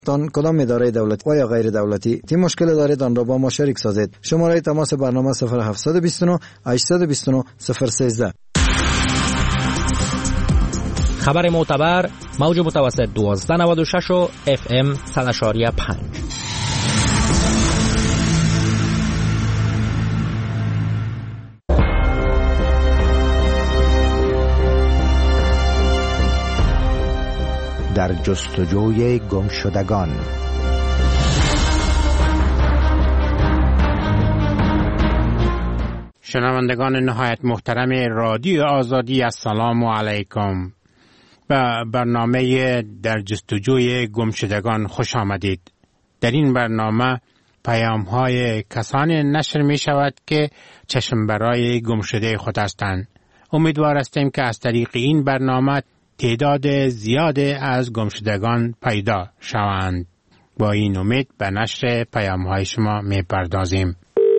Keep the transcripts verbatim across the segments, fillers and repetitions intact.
تان کدام اداره دولتی و یا غیر دولتی تی مشکل دارید آن را با ما شریک سازید. شماره تماس برنامه صفر هفت دو نه هشت دو نه صفر یک سه. خبر معتبر موج متوسط دوازده نود و شش و اف ام صد و پنج. در جستجوی گمشدگان. شنوندگان نهایت محترم رادیو آزادی، السلام علیکم. به برنامه در جستجوی گمشدگان خوش آمدید. در این برنامه پیام های کسانی نشر می شود که چشم برای گمشده خود هستند. امیدوار هستیم که از طریق این برنامه تعداد زیاد از گمشدگان پیدا شوند. با این امید به نشر پیام های شما می پردازیم.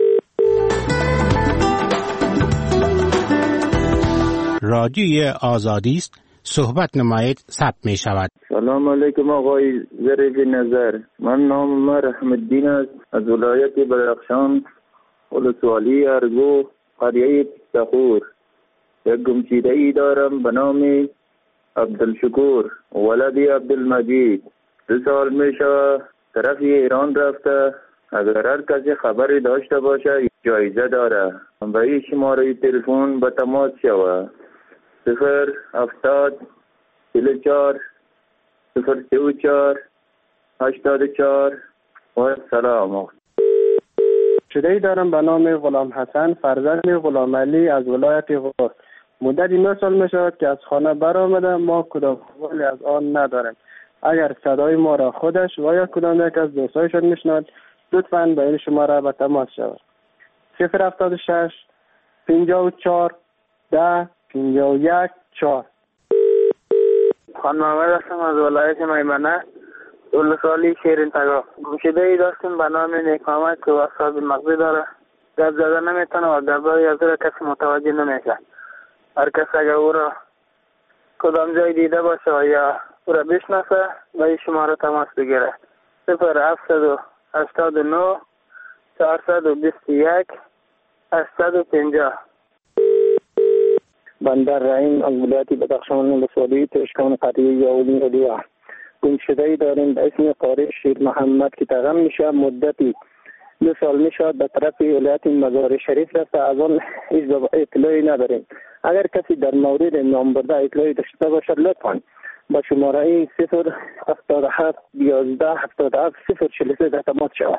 رادیوی آزادی است، صحبت نمایید ثبت می شود. سلام علیکم آقای ظریف نظر. من نام من رحم الدین است، از ولایت بدخشان، ولسوالی ارگو، قریه تخور. یک گمشده ای دارم به نام عبدالشکور ولدی عبدالمجید. دو سال میشه طرف ایران رفته. اگر هر کسی خبری داشته باشه جایزه داره. به این شماره تلفن به تماس شوه. صفر هفتاد چهل چهار صفر سی و چهار هشتاد چهار. و سلام. شده‌ای دارم به نام غلام حسن فرزند غلام علی از ولایت غور. مدتی نه سال می شود که از خانه برآمده. ما کدام خبری از آن نداریم. اگر صدای ما را خودش و یا کدام یک از دوستایشان میشنود لطفاً به این شماره به تماس شود. صفر هفتاد و شش پنجاه و چهار ده پنجاه و یک چهار. خان محمد هستم از ولایت میمنه، ولسوالی شیرین تگاه. گمشده ای داشتیم به نام نیک‌آمد که واسطه مغزی داره. گپ زده نمیتونه و گپ‌های از او کسی متوجه نمیشه. هر کس اگر او را کدام جای دیده باشه و یا او را بشناسه به این شماره تماس بگیره. صفر هفتصد هشتاد و نه چهارصد و بیست و یک هشتصد و پنجاه. بندر رحیم از ولایت بدخشان، ولسوالی تشکان قریه یاولی ردیعه. گمشده‌ای داریم به اسم قاری شیر محمد که تغم میشه. مدتی دو سال میشد به طرف ولایت مزار شریف رفته. از آن هیچ اطلاعی نداریم. اگر کسی در مورد نام برده اطلاعی داشته باشد لطفاً با شماره صفر هفتاد و هفت یازده هفتاد و هفت صفر چهل و سه در تماس شود.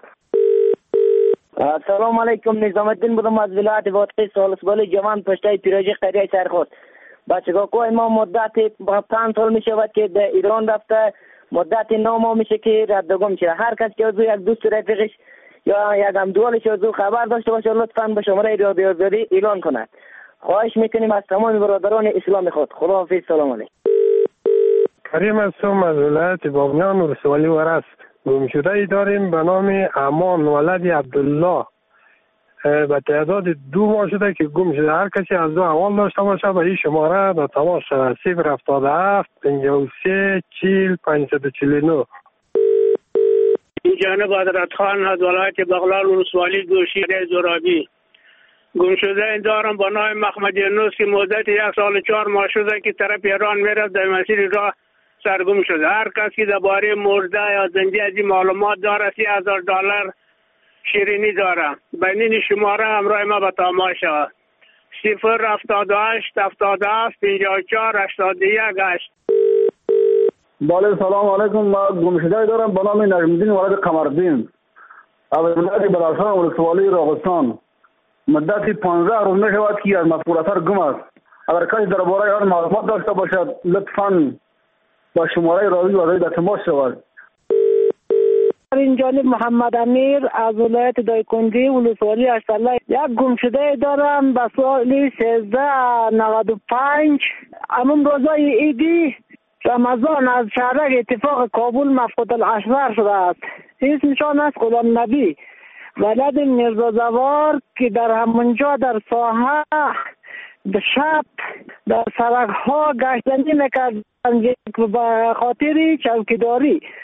سلام علیکم. نظام الدین بودم از ولایت واقعی سالسبال جوان پشتای پیراجی قریه سرخوست. بچگاه کوی ما مدت پنج سال می شود که در ایران رفته. مدت نو ماه میشه که ردگم شده. هر کس که از یک دوست رفیقش یا یک هم دوالش از خبر داشته باشه لطفاً به شماره رادیو آزادی اعلان کند. خواهش میکنیم از تمام برادران اسلام خود. خداحافظ. سلام علیکم. کریم هستم از ولایت بامیان، ولسوالی ورس. گمشده ای داریم به نام امان ولدی عبدالله. به تعداد دو ماه شده که گم شده. هر کسی از دو احوال داشته باشه به این شماره به تماس شود. صفر هفتاد و هفت پنجاه و سه چهل پنجصد و چهل و نه. این جانب حضرت خان از ولایت بغلان، ولسوالی گوشیده زرابی. گمشده دارم با نام محمد یونس که مدت یک سال چهار ماه شده که طرف ایران میرفت در مسیر راه سرگم شده. هر کسی که درباره مرده یا زنده از این معلومات داره سی هزار دلار شیرینی داره. بین شماره همراه ما به تماس شود. صفر هفتاد و هشت هفتاد و هفت پنجاه و چهار هشتاد و یک هشت. بله سلام علیکم. ما گمشده دارم به نام نجم‌الدین ولد قمرالدین از ولایت بدخشان، ولسوالی راغستان. مدتی پانزده روز میشود که از مذکور اثر گم است. اگر کسی درباره آن معلومات داشته باشد لطفاً با شماره رادیو آزادی در تماس شود. این جانب محمد امیر از ولایت دایکنی، ولسوالی اشترلای. یک گمشده دارم به سال سیزده نود و پنج. همون روزای عیدی رمضان از شهرک اتفاق کابل مفقود الاشرار شده است. اسمشان است غلام نبی ولد میرزا زوار که در همونجا در ساحه شب در سرک ها گشتنی میکرد به خاطر چوکیداری.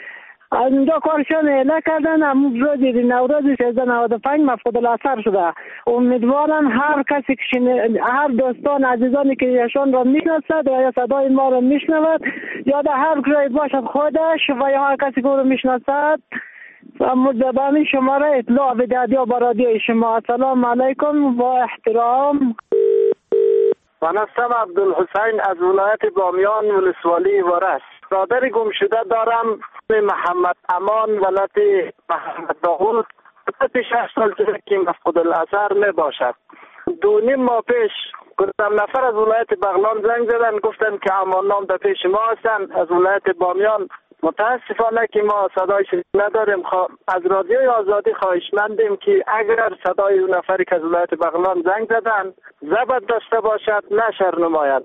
از اینجا کارشان اعلام کردن. امروز روز نوروز سیزده نود و پنج مفقود الاثر شده. امیدوارم هر کسی که هر دوستان عزیزانی که ایشان را میشناسد و یا صدای ما را میشنود یا در هر جای باشد خودش و یا هر کسی که او را میشناسد به همین شماره اطلاع بدهد یا با رادیو شما. السلام علیکم و احترام. من هستم عبدالحسین از ولایت بامیان ولسوالی ورس. برادر گم شده دارم محمد امان ولایت محمد داوود. مدت شش سال شده که مفقود الاثر می باشد. دو نیم ماه پیش گفتم نفر از ولایت بغلان زنگ زدن گفتن که امان نام در پیش ما هستن از ولایت بامیان. متاسفانه که ما صدایش نداریم. از رادیوی آزادی خواهشمندیم که اگر صدای اون نفری که از ولایت بغلان زنگ زدن ضبط داشته باشد نشر نماید.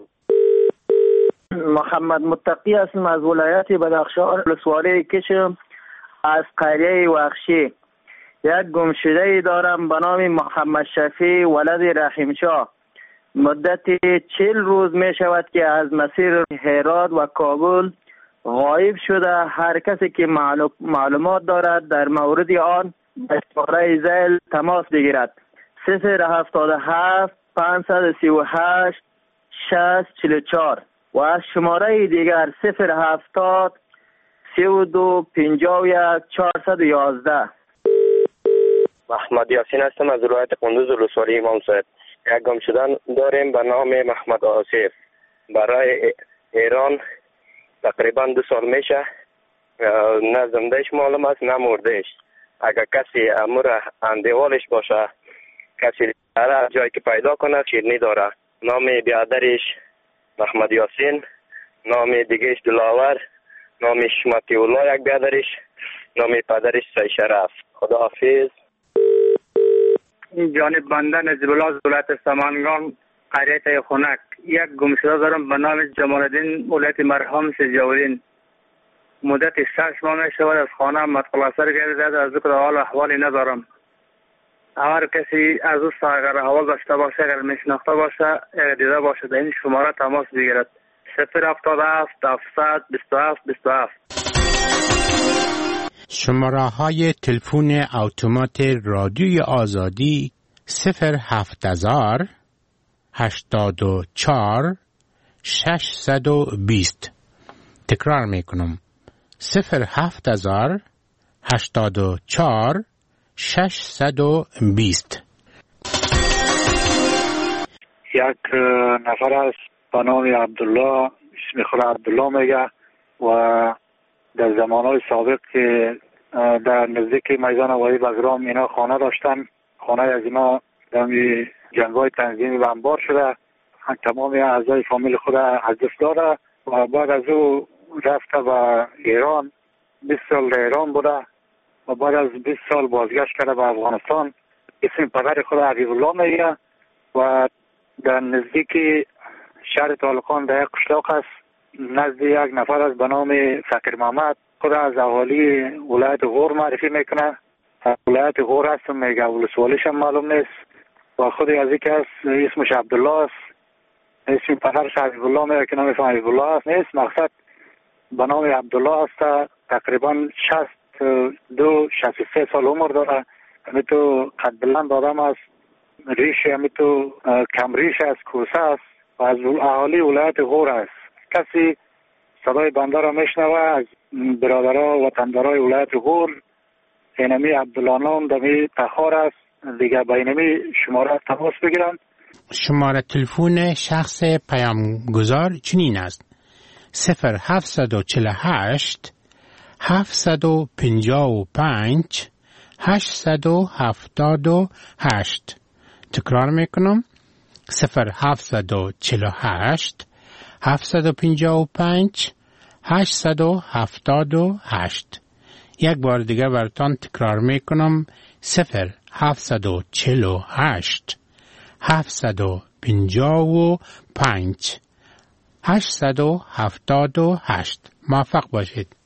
محمد متقی هستم از ولایت بدخشان ولسوالی کشم از قریه وخشی. یک گمشده دارم به نام محمد شفیع ولد رحیمشاه. مدت چهل روز می شود که از مسیر هرات و کابل غایب شده. هر کسی که معلومات دارد در مورد آن به شماره زیل تماس بگیرد. صفر هفتاد و هفت پانصد سی و هشت شصت چهل و چهار و از شماره دیگر صفر هفتاد سی و دو پنجاه و یک چهارصد و یازده. محمد یاسین هستم از ولایت قندوز ولسوالی امام صاحب. یک گم شدن داریم به نام محمد آصف. برای ایران تقریبا دو سال میشه. نه زندهش معلوم است نه مردهش. اگر کسی امور اندیوالش باشه کسی در جایی که پیدا کنه شیرنی داره. نام بیادرش محمد یاسین، نام دیگهش دلاور، نامش متی الله یک بیادرش، نام پدرش سی شرف. خداحافظ. این جانب بنده نجیب الله از ولایت سمنگان قریه خنک. یک گمشده دارم به نام جمال الدین ولایت مرحوم سجاودین. مدت شش ماه می شود از خانه متخلصر گردیده. از ذکر حال احوالی ندارم. هر کسی از او اگر احوال داشته باشه اگر میشناخته باشه دیده باشه در این شماره تماس بگیرد. صفر هفتاد و هفت هفتصد بیست و هفت بیست و هفت. شماره های تلفن اتومات رادیوی آزادی صفر هفت هزار هشتاد و چهار ششصد و بیست. تکرار میکنم صفر هفت هزار هشتاد و چهار ششصد و بیست. یک نفر است به نام عبدالله، اسم خود عبدالله میگه و در زمانهای سابق که در نزدیک میدان وحید بگرام اینا خانه داشتن. خانه از اینا در جنگ‌های تنظیمی بمبار شده. تمام اعضای فامیل خود از دست داده و بعد از او رفته به ایران. بیست سال در ایران بوده و بعد از بیست سال بازگشت کرده به افغانستان. اسم پدر خود حبیب الله میگه و در نزدیک شهر طالقان در یک قشلاق است. نزد یک نفر از به نام فقیر محمد خود از اهالی ولایت غور معرفی میکنه. ولایت غور هست میگه ولسوالیش هم معلوم نیست و خود از یک است اسمش عبدالله است. اسم پدرش حبیب الله میگه که نام حبیب الله است نیست. مقصد به نام عبدالله است. تقریبا شصت دو شصت و سه سال عمر داره. همی تو قد بلند آدم است. ریش همی تو کم ریش است، کوسه است و از اهالی ولایت غور است. کسی صدای بنده را میشنوه از برادرها و وطندارای ولایت غور اینمی عبدالله نام دمی تخار است. دیگه با اینمی شماره تماس بگیرن. شماره تلفن شخص پیامگذار چنین است: صفر هفتصد و چهل و هشت هفتصد و پنجاه و پنج هشتصد و هفتاد و هشت. تکرار میکنم صفر هفتصد و چهل و هشت هفتصد و پنجاه و پنج هشتصد و هفتاد و هشت. یک بار دیگه براتون تکرار میکنم صفر هفتصد و چهل و هشت هفتصد و پنجاه و پنج هشتصد و هفتاد و هشت. موفق باشید.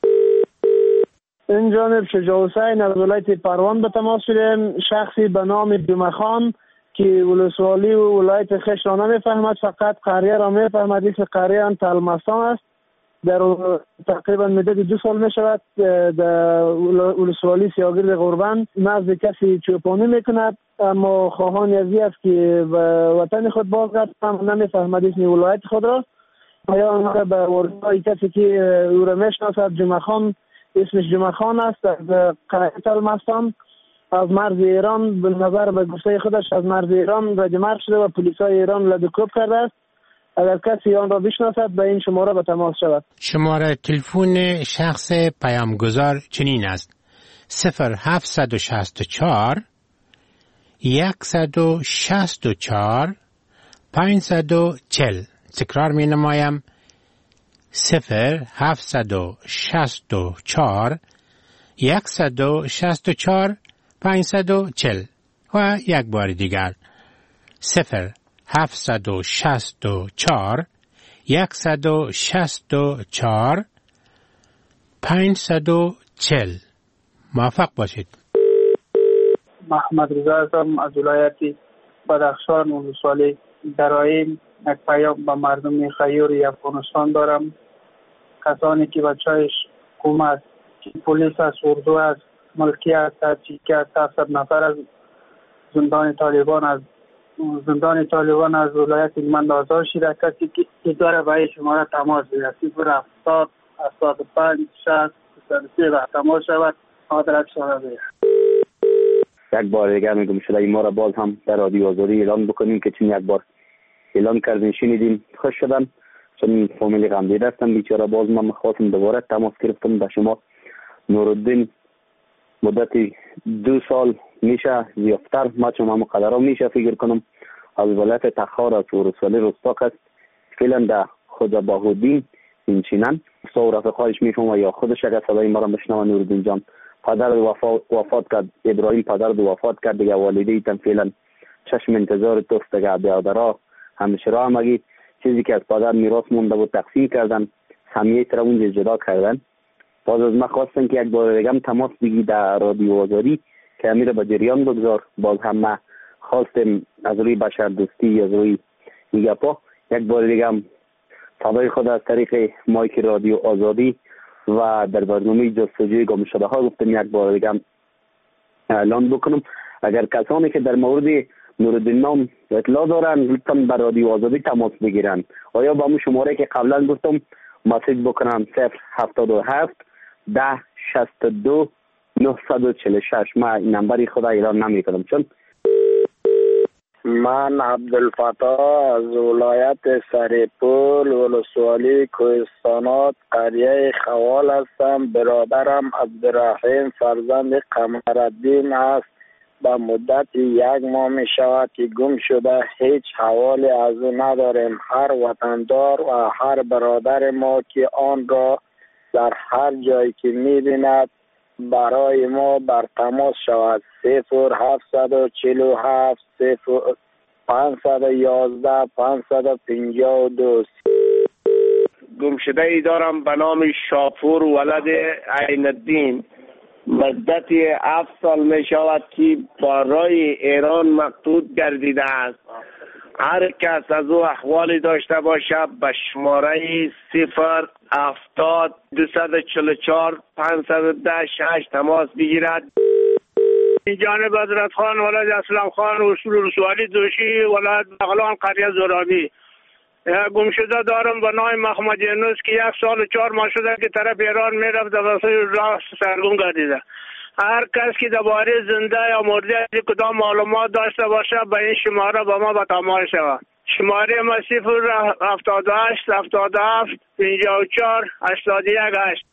این جانب شجاع حسین از ولایت پروان به تماس شدیم. شخصی به نام جمعخان که ولسوالی و ولایت خش را نمیفهمد، فقط قریه را میفهمد. اسم قریه هم تلمستان است. در تقریبا مدت دو سال می شود در ولسوالی سیاگرد غربان نزد کسی چوپانی میکند، اما خواهان ازی است که به وطن خود بازگردد نمیفهمد اسم ولایت خود را. آیا آنها به وردای کسی که او را میشناسد جمعه خان، اسمش جمعه خان است، از قلعه المستان از مرز ایران، به نظر به گفته خودش از مرز ایران رجمرگ شده و پلیسای ایران لدوکوب کرده است. اگر کسی آن را بشناسد به این شماره به تماس شود. شماره تلفن شخص پیامگذار چنین است: صفر هفت شش چهار صد و شصت و چهار پانصد و چهل. تکرار می نمایم: صفر هفت شش چهار صد و شصت و چهار پانصد و چهل. و یک بار دیگر: صفر هفت شش چهار صد و شصت و چهار پانصد و چهل. موفق باشید. محمد رضا هستم از ولایت بدخشان ولسوالی درایم. یک پیام به مردم خیور افغانستان دارم. کسانی که بچه‌اش حکومت، پلیس است، اردو است، ملکی است، چیکی است، هفتصد نفر از زندان طالبان از زندان طالبان از ولایت هلمند آزاد شده. کسی که داره به این شماره تماس بگیرد صفر هفتاد هفتاد و پنج شصت بیست و سه و تماس شود. آدرس شما بگیرد. یک بار دیگر میگم شده ما را باز هم در رادیو آزادی اعلان بکنیم که چون یک بار اعلان کردین شنیدیم خوش شدم. چون فامیلی غمدیده هستم بیچاره، باز من خواستم دوباره تماس گرفتم به شما. نورالدین مدت دو سال میشه زیافتر، ما چون هم قدرها میشه فکر کنم از ولایت تخار از ولسوالی رستاق است. فعلا در خود باهودین اینچینن سو رفقایش میفهم یا خودش اگر صدای ما را بشنوه. نورالدین جان پدر وفات, وفات کرد، ابراهیم پدر دو وفات کرد دیگه. والدی تن فعلا چشم انتظار توست دیگه. بیادرها همشرا همگی چیزی که از پدر میراث مونده بود تقسیم کردن، سمیت را اونجا جدا کردن. باز از ما خواستن که یک بار دیگه هم تماس بگی در رادیو آزادی که امیر را به جریان بگذار. باز هم ما خواستم از روی بشر دوستی، از روی میگپا یک بار دیگه هم صدای خود از طریق مایک رادیو آزادی و در برنامه جستجوی گم شده ها گفتم یک بار دیگه هم اعلان بکنم. اگر کسانی که در مورد نورالدین نام اطلاع دارن لطفاً به رادیو آزادی تماس بگیرن. آیا با همون شماره که قبلا گفتم مسیج بکنن صفر هفتاد و هفت ده شصت و دو نهصد و چهل و شش. من این نمبری خدا ایران نمی کنم. چون من عبدالفتاح از ولایت سریپول ولسوالی کوهستانات قریه خوال هستم. برادرم عبدالرحیم فرزند قمرالدین است. به مدت یک ماه می شود که گم شده. هیچ حوالی از او نداریم. هر وطندار و هر برادر ما که آن را در هر جایی که می بیند برای ما بر تماس شود. صفر هفتصد چهل و هفت صفر پانصد و یازده پانصد و پنجاه و دو. گمشده ای دارم به نام شاپور ولد عین الدین. مدت هفت سال می شود که برای ایران مقصود گردیده است. هر کس از او احوالی داشته باشد به شماره صفر هفتاد دویست و چهل و چهار پانصد و ده شش تماس بگیرد. این جانب حضرت خان ولد اسلام خان اصول رسوالی دوشی ولد بغلان قریه زرابی. گمشده دارم به نام محمد یونس که یک سال و چهار ماه شده که طرف ایران میرفت واسه راه سرگم گردیده. هر کس که درباره زنده یا مرده از کدام معلومات داشته باشه به این شماره با ما به تماس شود. شماره ما صفر هفتاد و هشت هفتاد و هفت پنجاه و چهار هشتاد و یک هشت.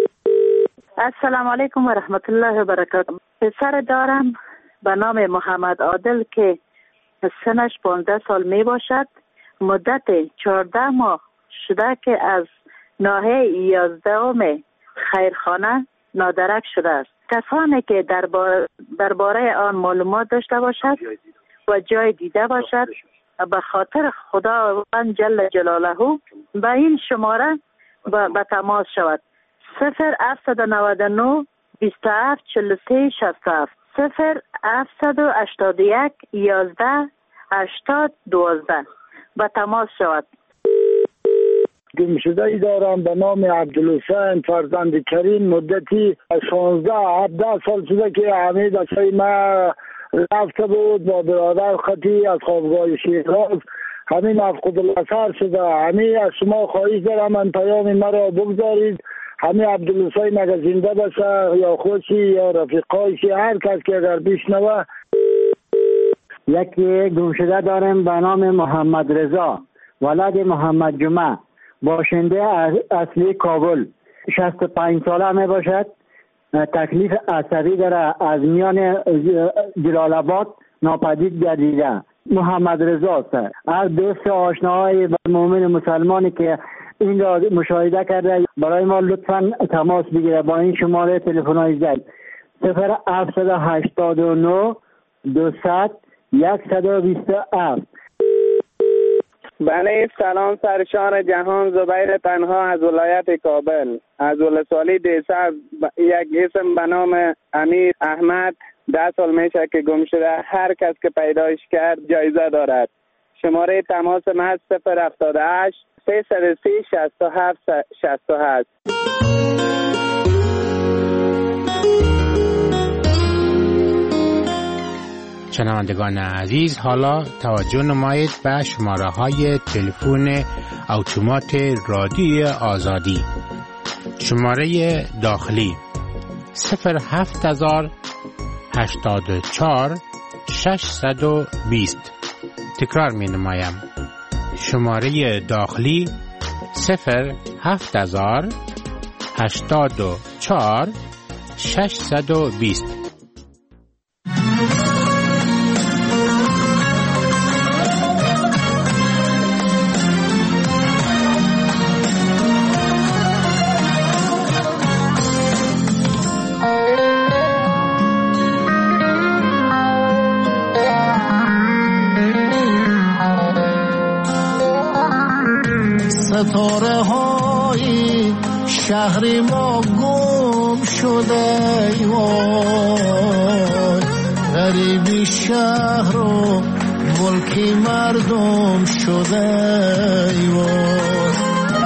السلام علیکم و رحمت الله و برکاته. پسر دارم به نام محمد عادل که سنش پانزده سال می باشد. مدت چهارده ماه شده که از ناحیه یازدهم خیرخانه نادرک شده است. کسانی که درباره درباره آن معلومات داشته باشد و جای دیده باشد به خاطر خداوند جل جلاله به این شماره به تماس شود. صفر هفتصد و نود و نه بیست و هفت چهل و سه شصت و هفت صفر هفتصد و هشتاد و یک یازده هشتاد دوازده به تماس شود. گمشده ای دارم به نام عبدالحسین فرزند کریم. مدتی شانزده هفده سال شده که همه بچه ما رفته بود با برادر خطی از خوابگاه شیراز. همین مفقود الاثر شده. همین از شما خواهش دارم من پیام مرا بگذارید. همین عبدالحسین اگر زنده باشه یا خوشی یا رفیقایشی هر کس که اگر بشنوه. یکی گمشده دارم به نام محمد رضا ولد محمد جمعه، باشنده اصلی کابل، شصت و پنج ساله می باشد. تکلیف عصبی داره، از میان جلال آباد ناپدید گردیده. محمد رضا است. هر دوست آشناهای مؤمن مسلمانی که این را مشاهده کرده برای ما لطفاً تماس بگیره با این شماره تلفن‌های زد صفر هفت هشت نه دوصد صد و بیست و هفت. بله سلام سرشان جهان، زبیر تنها از ولایت کابل. از ولسوالی دیسه یک اسم به نام امیر احمد ده سال میشه که گم شده. هر کس که پیدایش کرد جایزه دارد. شماره تماس من صفر هفتاد و هشت سیصد و سی شصت و هفت شصت و هشت. شنوندگان عزیز، حالا توجه نمایید به شماره های تلفن اتومات رادیوی آزادی. شماره داخلی صفر هفت هزار هشتاد و چهار ششصد و بیست. تکرار می نمایم. شماره داخلی صفر هفت هزار هشتاد و چهار ششصد و بیست. ستاره های شهر ما گم شده ای وای، غریبی شهر و ملکی مردم شده ای وای.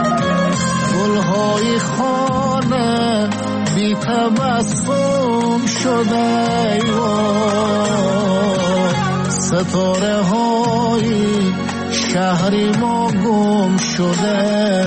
گلهای خانه بی تبسم شده ای وای، ستاره های شهری ما گم شده.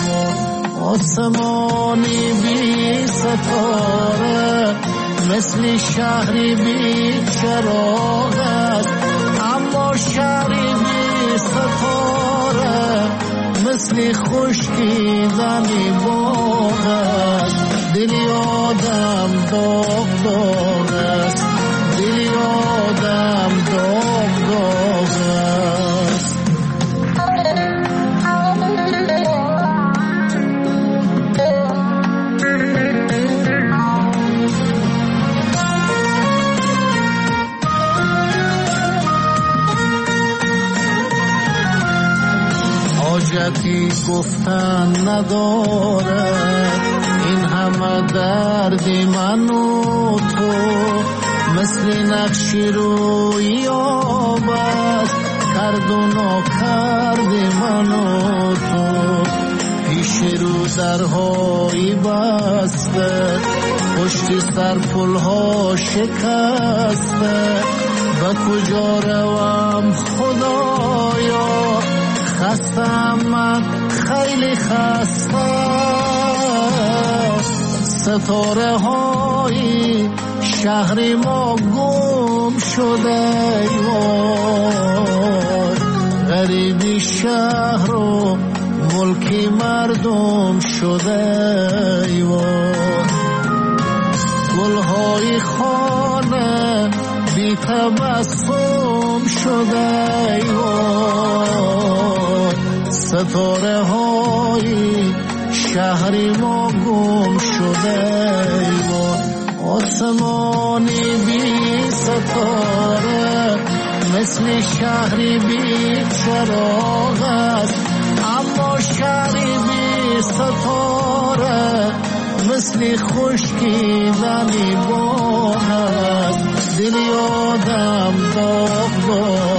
آسمانی بی ستاره مثل شهری بی چراغ است، اما شهری بی ستاره مثل خشکیدنی باغ است. دلی آدم داغ داغ است، دلی آدم داغ داغ است. حاجتی گفتن ندارد این همه دردی من و تو، مثل نقشی روی آب است کرد و ناکرد من و تو. پیش رو درهایی بسته، پشت سر پلها شکسته، به کجا روم خدایا، خستم من خیلی خسته. ستاره های شهر ما گم شده وای، غریبی شهر و ملکی مردم شده وای. گلهای خانه بی تبسم شده وای، ستاره های شهری ما گم شده وای. آسمانی بی ستاره مثل شهری بی چراغ است، اما شهری بی ستاره مثل خشکیدنی باغ است. دلی آدم داغ داغ